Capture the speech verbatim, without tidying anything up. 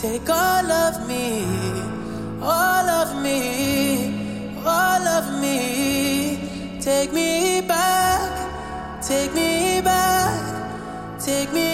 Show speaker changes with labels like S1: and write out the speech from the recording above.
S1: Take all of me, all of me, all of me. Take me back, take me back, take me